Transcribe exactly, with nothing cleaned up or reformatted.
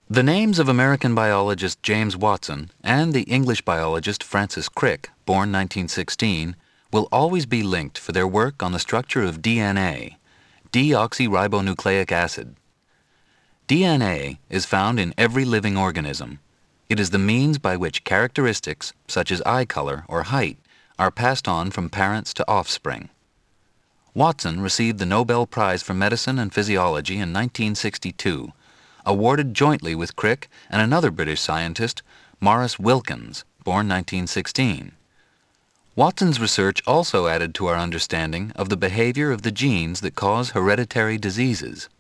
The names of American biologist James Watson and the English biologist Francis Crick, born nineteen sixteen, will always be linked for their work on the structure of D N A, deoxyribonucleic acid. D N A is found in every living organism. It is the means by which characteristics, such as eye color or height, are passed on from parents to offspring. Watson received the Nobel Prize for Medicine and Physiology in nineteen sixty-two, awarded jointly with Crick and another British scientist, Maurice Wilkins, born nineteen sixteen. Watson's research also added to our understanding of the behavior of the genes that cause hereditary diseases.